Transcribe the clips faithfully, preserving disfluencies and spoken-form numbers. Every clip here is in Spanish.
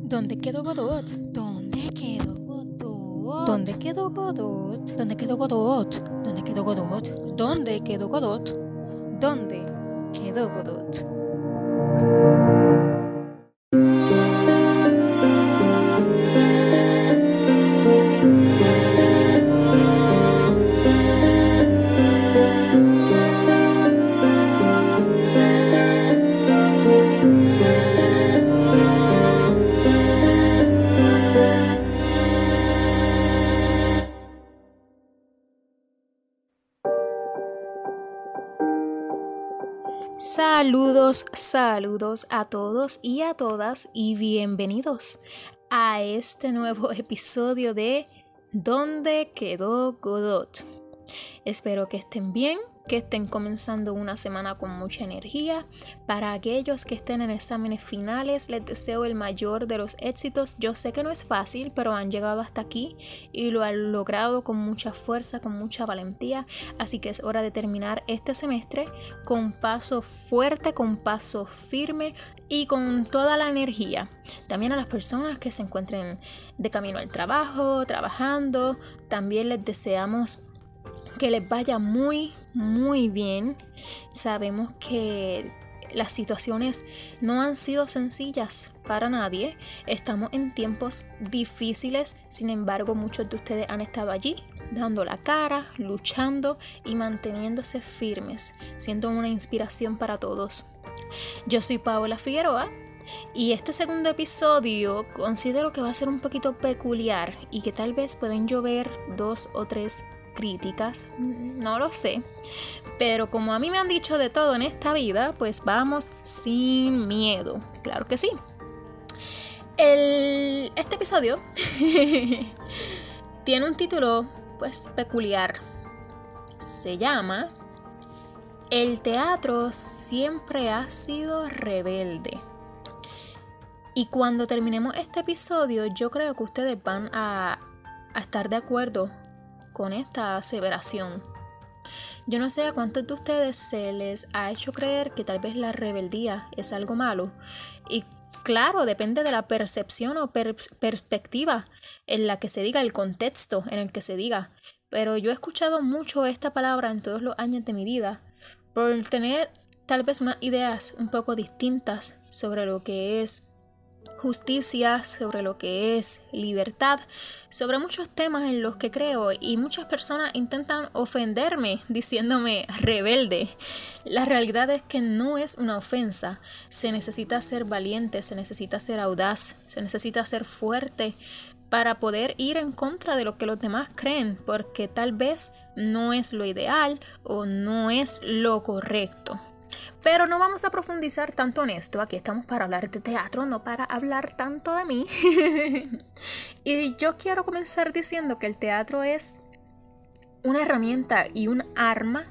¿Dónde quedó Godot? ¿Dónde quedó Godot? ¿Dónde quedó Godot? ¿Dónde quedó Godot? ¿Dónde quedó Godot? ¿Dónde quedó Godot? ¿Dónde quedó Godot? Saludos, saludos a todos y a todas y bienvenidos a este nuevo episodio de ¿Dónde quedó Godot? Espero que estén bien, que estén comenzando una semana con mucha energía. Para aquellos que estén en exámenes finales, les deseo el mayor de los éxitos. Yo sé que no es fácil, pero han llegado hasta aquí y lo han logrado con mucha fuerza, con mucha valentía. Así que es hora de terminar este semestre con paso fuerte, con paso firme y con toda la energía. También a las personas que se encuentren de camino al trabajo, trabajando, también les deseamos que les vaya muy, muy bien. Sabemos que las situaciones no han sido sencillas para nadie. Estamos en tiempos difíciles, sin embargo, muchos de ustedes han estado allí, dando la cara, luchando y manteniéndose firmes, siendo una inspiración para todos. Yo soy Paola Figueroa. Y este segundo episodio considero que va a ser un poquito peculiar y que tal vez pueden llover dos o tres críticas, no lo sé, pero como a mí me han dicho de todo en esta vida, pues vamos sin miedo, claro que sí. El, este episodio tiene un título pues peculiar, se llama El teatro siempre ha sido rebelde. Y cuando terminemos este episodio, yo creo que ustedes van a, a estar de acuerdo con esta aseveración. Yo no sé a cuántos de ustedes se les ha hecho creer que tal vez la rebeldía es algo malo. Y claro, depende de la percepción o per- perspectiva en la que se diga, el contexto en el que se diga. Pero yo he escuchado mucho esta palabra en todos los años de mi vida por tener tal vez unas ideas un poco distintas sobre lo que es justicia, sobre lo que es libertad, sobre muchos temas en los que creo, y muchas personas intentan ofenderme diciéndome rebelde. La realidad es que no es una ofensa. Se necesita ser valiente, se necesita ser audaz, se necesita ser fuerte para poder ir en contra de lo que los demás creen, porque tal vez no es lo ideal o no es lo correcto. Pero no vamos a profundizar tanto en esto. Aquí estamos para hablar de teatro, no para hablar tanto de mí. Y yo quiero comenzar diciendo que el teatro es una herramienta y un arma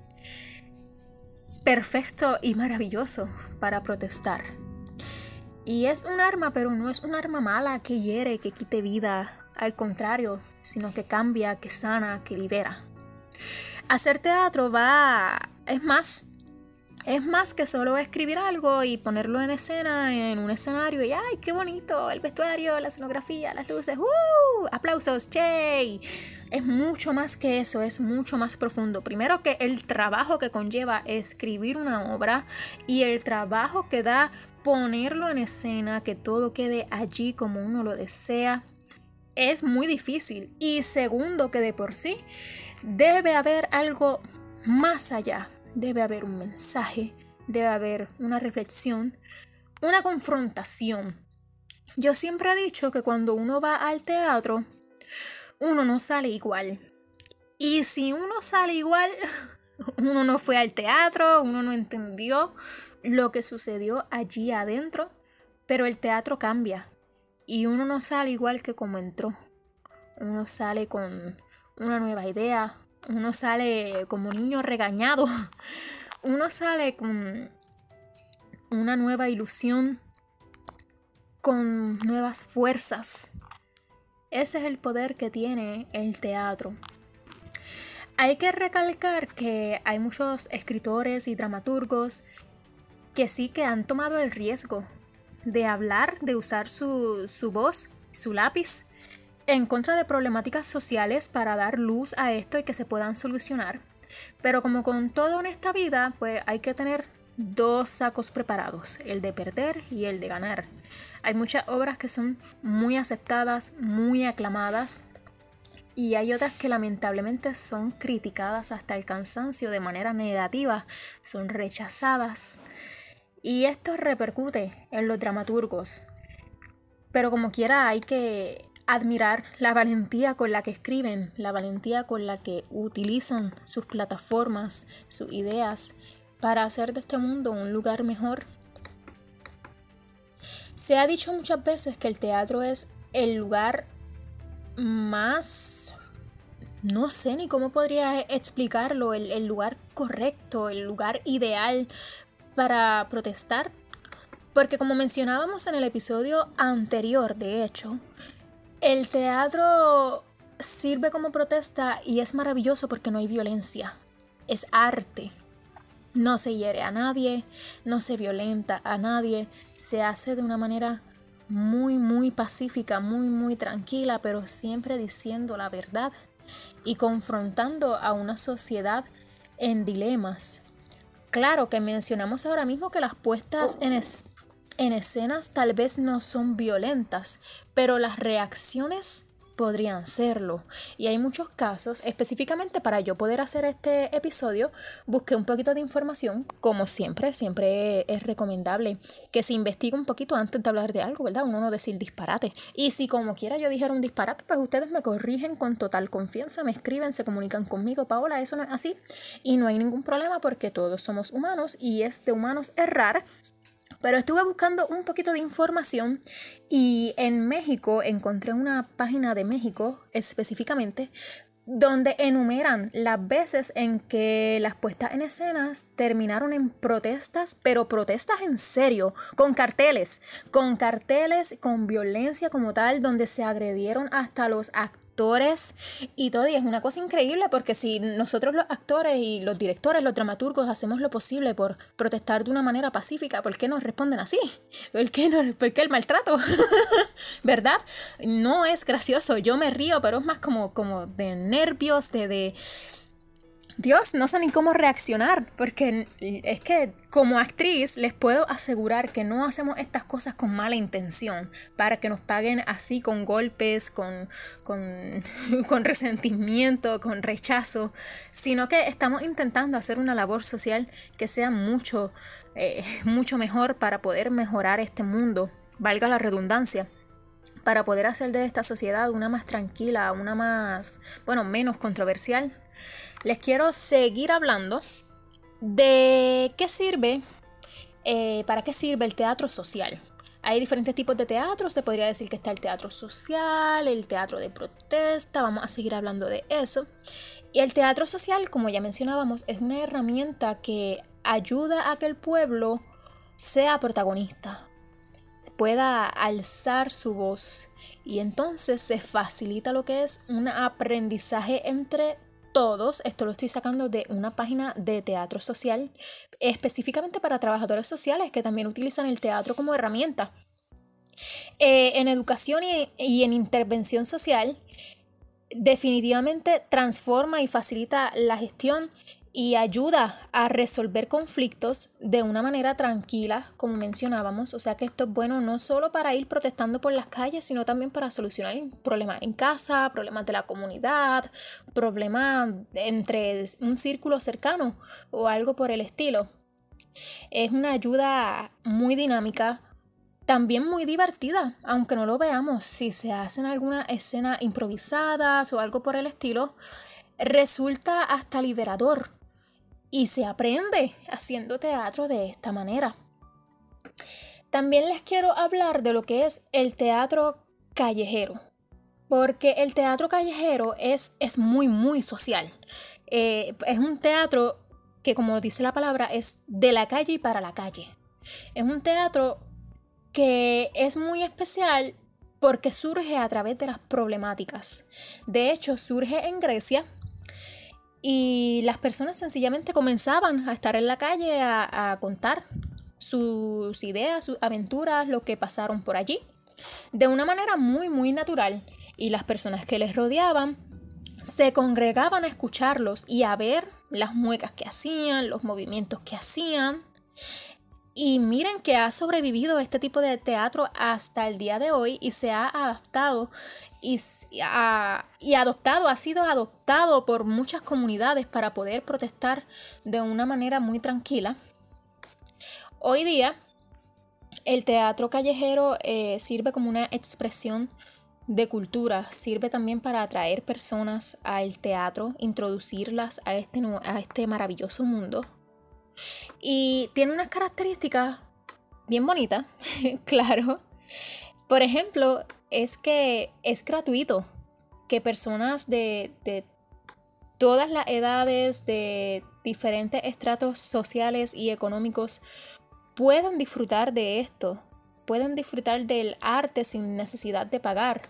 perfecto y maravilloso para protestar. Y es un arma, pero no es un arma mala que hiere, que quite vida. Al contrario, sino que cambia, que sana, que libera. Hacer teatro va... es más... Es más que solo escribir algo y ponerlo en escena, en un escenario, y ¡ay, qué bonito! El vestuario, la escenografía, las luces, ¡uh! ¡Aplausos! ¡Yay! Es mucho más que eso, es mucho más profundo. Primero que el trabajo que conlleva escribir una obra y el trabajo que da ponerlo en escena, que todo quede allí como uno lo desea, es muy difícil. Y segundo que de por sí debe haber algo más allá. Debe haber un mensaje, debe haber una reflexión, una confrontación. Yo siempre he dicho que cuando uno va al teatro, uno no sale igual. Y si uno sale igual, uno no fue al teatro, uno no entendió lo que sucedió allí adentro, pero el teatro cambia y uno no sale igual que como entró. Uno sale con una nueva idea. Uno sale como niño regañado. Uno sale con una nueva ilusión, con nuevas fuerzas. Ese es el poder que tiene el teatro. Hay que recalcar que hay muchos escritores y dramaturgos que sí que han tomado el riesgo de hablar, de usar su, su voz, su lápiz, en contra de problemáticas sociales para dar luz a esto y que se puedan solucionar. Pero como con todo en esta vida, pues hay que tener dos sacos preparados, el de perder y el de ganar. Hay muchas obras que son muy aceptadas, muy aclamadas, y hay otras que lamentablemente son criticadas hasta el cansancio de manera negativa, son rechazadas. Y esto repercute en los dramaturgos. Pero como quiera hay que admirar la valentía con la que escriben, la valentía con la que utilizan sus plataformas, sus ideas, para hacer de este mundo un lugar mejor. Se ha dicho muchas veces que el teatro es el lugar más, no sé ni cómo podría explicarlo, el, el lugar correcto, el lugar ideal para protestar. Porque como mencionábamos en el episodio anterior, de hecho, el teatro sirve como protesta y es maravilloso porque no hay violencia, es arte. No se hiere a nadie, no se violenta a nadie, se hace de una manera muy, muy pacífica, muy, muy tranquila, pero siempre diciendo la verdad y confrontando a una sociedad en dilemas. Claro que mencionamos ahora mismo que las puestas en, es- en escenas tal vez no son violentas, pero las reacciones podrían serlo. Y hay muchos casos, específicamente para yo poder hacer este episodio, busqué un poquito de información, como siempre, siempre es recomendable que se investigue un poquito antes de hablar de algo, ¿verdad? Uno no decir disparate. Y si como quiera yo dijera un disparate, pues ustedes me corrigen con total confianza, me escriben, se comunican conmigo, Paola, eso no es así. Y no hay ningún problema porque todos somos humanos y es de humanos errar. Pero estuve buscando un poquito de información y en México encontré una página de México específicamente donde enumeran las veces en que las puestas en escenas terminaron en protestas, pero protestas en serio, con carteles, con carteles, con violencia como tal, donde se agredieron hasta los actores y todo. Y es una cosa increíble porque si nosotros los actores y los directores, los dramaturgos hacemos lo posible por protestar de una manera pacífica, ¿por qué nos responden así? ¿Por qué, no, por qué el maltrato? ¿Verdad? No es gracioso, yo me río, pero es más como, como de nervios, de, de... Dios, no sé ni cómo reaccionar, porque es que como actriz les puedo asegurar que no hacemos estas cosas con mala intención, para que nos paguen así con golpes, con, con, con resentimiento, con rechazo, sino que estamos intentando hacer una labor social que sea mucho, eh, mucho mejor para poder mejorar este mundo, valga la redundancia, para poder hacer de esta sociedad una más tranquila, una más, bueno, menos controversial. Les quiero seguir hablando de qué sirve, eh, para qué sirve el teatro social. Hay diferentes tipos de teatro, se podría decir que está el teatro social, el teatro de protesta, vamos a seguir hablando de eso. Y el teatro social, como ya mencionábamos, es una herramienta que ayuda a que el pueblo sea protagonista, pueda alzar su voz y entonces se facilita lo que es un aprendizaje entre todos. Esto lo estoy sacando de una página de teatro social específicamente para trabajadores sociales que también utilizan el teatro como herramienta. Eh, en educación y, y en intervención social definitivamente transforma y facilita la gestión y ayuda a resolver conflictos de una manera tranquila, como mencionábamos. O sea que esto es bueno no solo para ir protestando por las calles, sino también para solucionar problemas en casa, problemas de la comunidad, problemas entre un círculo cercano o algo por el estilo. Es una ayuda muy dinámica, también muy divertida, aunque no lo veamos. Si se hacen alguna escena improvisadas o algo por el estilo, resulta hasta liberador. Y se aprende haciendo teatro de esta manera. También les quiero hablar de lo que es el teatro callejero. Porque el teatro callejero es, es muy, muy social. Eh, es un teatro que, como dice la palabra, es de la calle y para la calle. Es un teatro que es muy especial porque surge a través de las problemáticas. De hecho, surge en Grecia. Y las personas sencillamente comenzaban a estar en la calle a, a contar sus ideas, sus aventuras, lo que pasaron por allí, de una manera muy, muy natural. Y las personas que les rodeaban se congregaban a escucharlos y a ver las muecas que hacían, los movimientos que hacían. Y miren que ha sobrevivido este tipo de teatro hasta el día de hoy y se ha adaptado y, ha, y adoptado, ha sido adoptado por muchas comunidades para poder protestar de una manera muy tranquila. Hoy día el teatro callejero eh, sirve como una expresión de cultura, sirve también para atraer personas al teatro, introducirlas a este, a este maravilloso mundo. Y tiene unas características bien bonitas, claro. Por ejemplo, es que es gratuito, que personas de, de todas las edades, de diferentes estratos sociales y económicos puedan disfrutar de esto, pueden disfrutar del arte sin necesidad de pagar.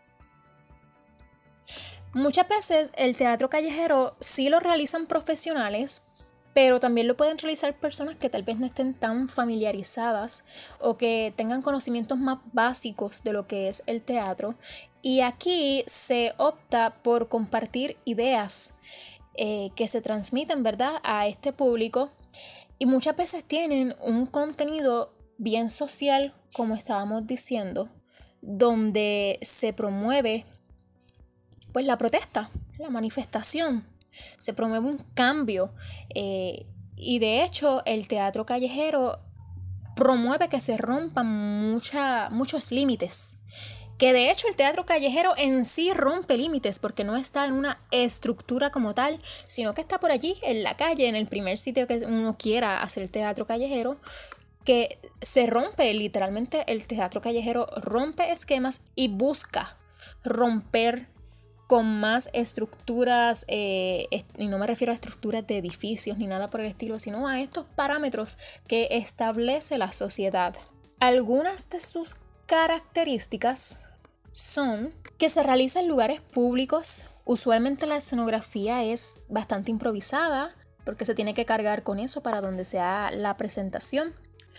Muchas veces el teatro callejero sí lo realizan profesionales, pero también lo pueden realizar personas que tal vez no estén tan familiarizadas o que tengan conocimientos más básicos de lo que es el teatro. Y aquí se opta por compartir ideas eh, que se transmiten, ¿verdad?, a este público. Y muchas veces tienen un contenido bien social, como estábamos diciendo, donde se promueve pues la protesta, la manifestación. Se promueve un cambio eh, y de hecho el teatro callejero promueve que se rompan mucha, muchos límites. Que de hecho el teatro callejero en sí rompe límites porque no está en una estructura como tal, sino que está por allí en la calle, en el primer sitio que uno quiera hacer teatro callejero, que se rompe literalmente. El teatro callejero rompe esquemas y busca romper con más estructuras, eh, y no me refiero a estructuras de edificios ni nada por el estilo, sino a estos parámetros que establece la sociedad. Algunas de sus características son que se realiza en lugares públicos. Usualmente la escenografía es bastante improvisada porque se tiene que cargar con eso para donde sea la presentación.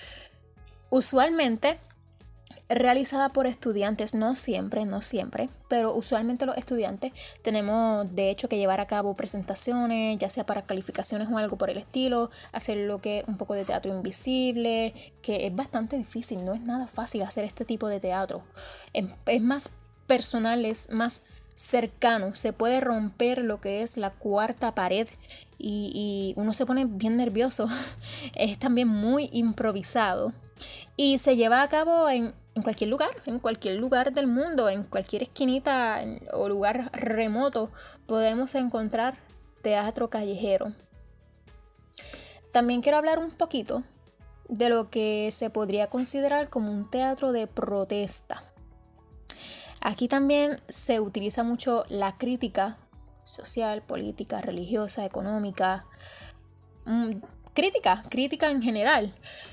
Usualmente realizada por estudiantes, no siempre, no siempre, pero usualmente los estudiantes tenemos de hecho que llevar a cabo presentaciones, ya sea para calificaciones o algo por el estilo, hacer lo que es un poco de teatro invisible, que es bastante difícil, no es nada fácil hacer este tipo de teatro, es, es más personal, es más cercano, se puede romper lo que es la cuarta pared y, y uno se pone bien nervioso, es también muy improvisado y se lleva a cabo en En cualquier lugar, en cualquier lugar del mundo, en cualquier esquinita o lugar remoto podemos encontrar teatro callejero. También quiero hablar un poquito de lo que se podría considerar como un teatro de protesta. Aquí también se utiliza mucho la crítica social, política, religiosa, económica, mmm, crítica, crítica en general.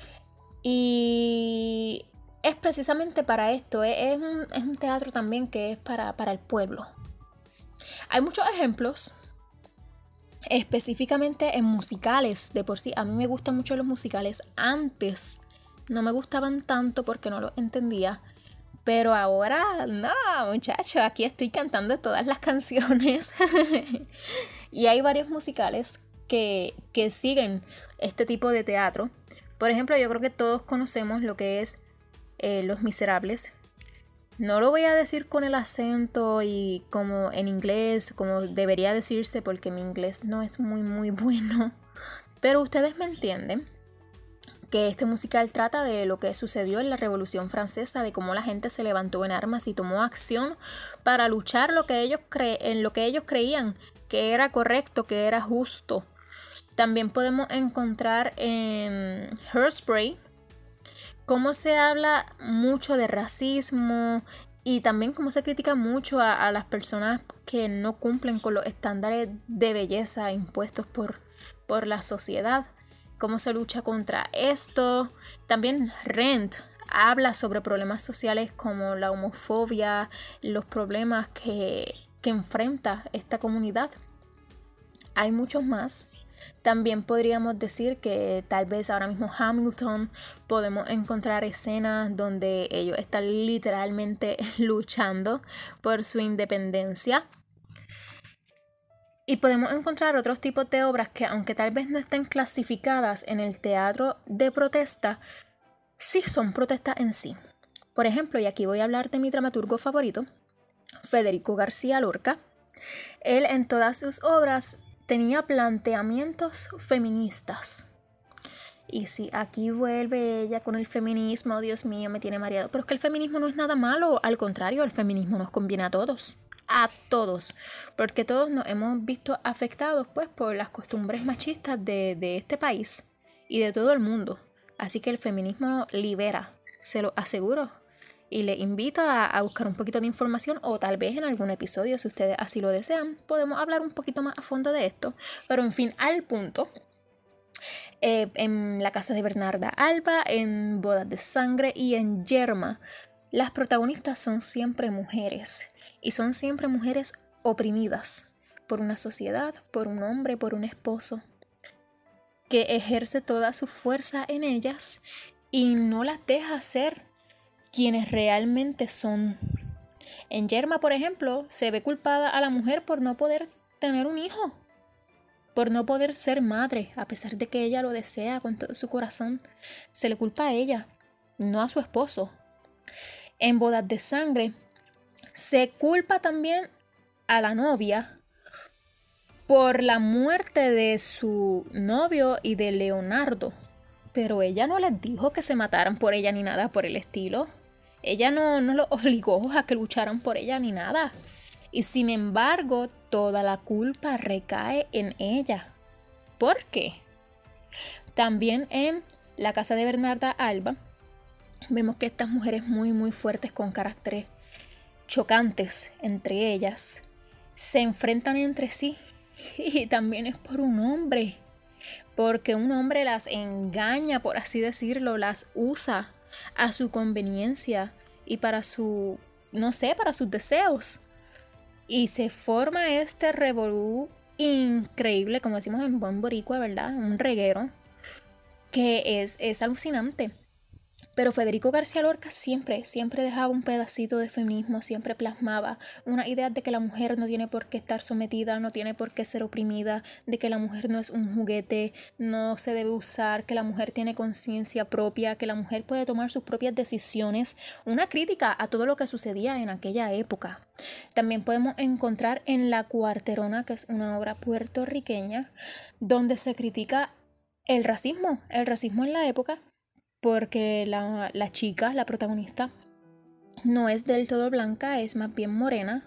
Y es precisamente para esto, es, es, un, es un teatro también que es para, para el pueblo. Hay muchos ejemplos, específicamente en musicales. De por sí, a mí me gustan mucho los musicales. Antes no me gustaban tanto porque no los entendía, pero ahora, no, muchachos, aquí estoy cantando todas las canciones. Y hay varios musicales que, que siguen este tipo de teatro. Por ejemplo, yo creo que todos conocemos lo que es Eh, Los Miserables. No lo voy a decir con el acento y como en inglés, como debería decirse, porque mi inglés no es muy muy bueno, pero ustedes me entienden que este musical trata de lo que sucedió en la Revolución Francesa, de cómo la gente se levantó en armas y tomó acción para luchar lo que ellos cre- en lo que ellos creían que era correcto, que era justo. También podemos encontrar en Hairspray cómo se habla mucho de racismo y también cómo se critica mucho a, a las personas que no cumplen con los estándares de belleza impuestos por, por la sociedad. Cómo se lucha contra esto. También Rent habla sobre problemas sociales como la homofobia, los problemas que, que enfrenta esta comunidad. Hay muchos más. También podríamos decir que tal vez ahora mismo Hamilton podemos encontrar escenas donde ellos están literalmente luchando por su independencia. Y podemos encontrar otros tipos de obras que, aunque tal vez no estén clasificadas en el teatro de protesta, sí son protestas en sí. Por ejemplo, y aquí voy a hablar de mi dramaturgo favorito, Federico García Lorca. Él en todas sus obras tenía planteamientos feministas. Y si aquí vuelve ella con el feminismo, Dios mío, me tiene mareado. Pero es que el feminismo no es nada malo, al contrario, el feminismo nos conviene a todos. A todos, porque todos nos hemos visto afectados pues por las costumbres machistas de, de este país y de todo el mundo. Así que el feminismo libera, se lo aseguro. Y les invito a, a buscar un poquito de información, o tal vez en algún episodio, si ustedes así lo desean, podemos hablar un poquito más a fondo de esto. Pero en fin, al punto, eh, en La casa de Bernarda Alba, en Bodas de Sangre y en Yerma, las protagonistas son siempre mujeres. Y son siempre mujeres oprimidas por una sociedad, por un hombre, por un esposo, que ejerce toda su fuerza en ellas y no las deja ser quienes realmente son. En Yerma, por ejemplo, se ve culpada a la mujer por no poder tener un hijo, por no poder ser madre, a pesar de que ella lo desea con todo su corazón. Se le culpa a ella, no a su esposo. En Bodas de Sangre, se culpa también a la novia por la muerte de su novio y de Leonardo. Pero ella no les dijo que se mataran por ella ni nada por el estilo. Ella no, no los obligó a que lucharan por ella ni nada. Y sin embargo, toda la culpa recae en ella. ¿Por qué? También en La casa de Bernarda Alba, vemos que estas mujeres muy muy fuertes con caracteres chocantes entre ellas se enfrentan entre sí, y también es por un hombre, porque un hombre las engaña, por así decirlo, las usa a su conveniencia y para su, no sé, para sus deseos, y se forma este revolú increíble, como decimos en buen boricua, ¿verdad? Un reguero que es, es alucinante. Pero Federico García Lorca siempre, siempre dejaba un pedacito de feminismo, siempre plasmaba una idea de que la mujer no tiene por qué estar sometida, no tiene por qué ser oprimida, de que la mujer no es un juguete, no se debe usar, que la mujer tiene conciencia propia, que la mujer puede tomar sus propias decisiones. Una crítica a todo lo que sucedía en aquella época. También podemos encontrar en La Cuarterona, que es una obra puertorriqueña, donde se critica el racismo, el racismo en la época, porque la, la chica, la protagonista, no es del todo blanca, es más bien morena,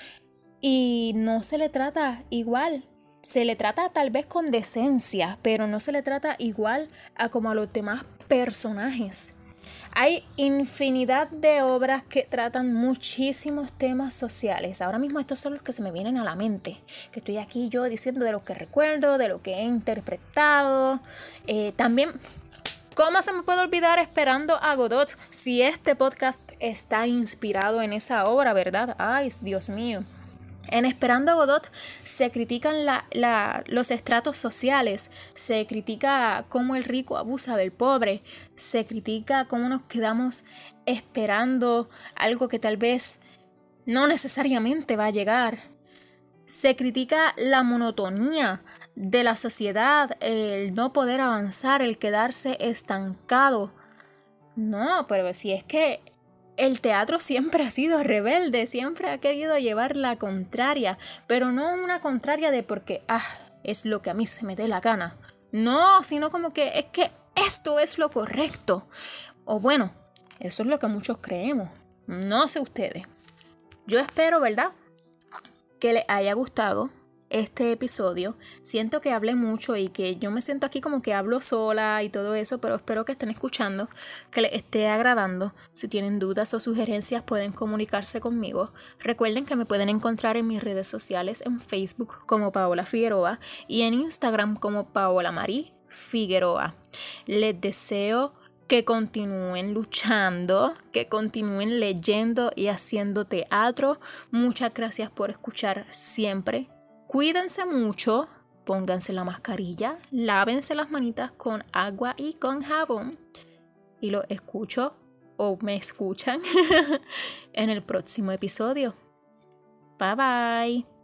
y no se le trata igual. Se le trata tal vez con decencia, pero no se le trata igual a como a los demás personajes. Hay infinidad de obras que tratan muchísimos temas sociales. Ahora mismo estos son los que se me vienen a la mente, que estoy aquí yo diciendo de lo que recuerdo, de lo que he interpretado. Eh, también... ¿Cómo se me puede olvidar Esperando a Godot? Si este podcast está inspirado en esa obra, ¿verdad? Ay, Dios mío. En Esperando a Godot se critican la, la, los estratos sociales, se critica cómo el rico abusa del pobre, se critica cómo nos quedamos esperando algo que tal vez no necesariamente va a llegar. Se critica la monotonía de la sociedad, el no poder avanzar, el quedarse estancado. No, pero si es que el teatro siempre ha sido rebelde, siempre ha querido llevar la contraria, pero no una contraria de porque, ah, es lo que a mí se me dé la gana. No, sino como que es que esto es lo correcto. O bueno, eso es lo que muchos creemos. No sé ustedes. Yo espero, ¿verdad?, que les haya gustado este episodio. Siento que hablé mucho y que yo me siento aquí como que hablo sola y todo eso, pero espero que estén escuchando, que les esté agradando. Si tienen dudas o sugerencias pueden comunicarse conmigo. Recuerden que me pueden encontrar en mis redes sociales, en Facebook como Paola Figueroa y en Instagram como Paola Marí Figueroa. Les deseo que continúen luchando, que continúen leyendo y haciendo teatro. Muchas gracias por escuchar siempre. Cuídense mucho, pónganse la mascarilla, lávense las manitas con agua y con jabón. Y lo escucho o me escuchan en el próximo episodio. Bye bye.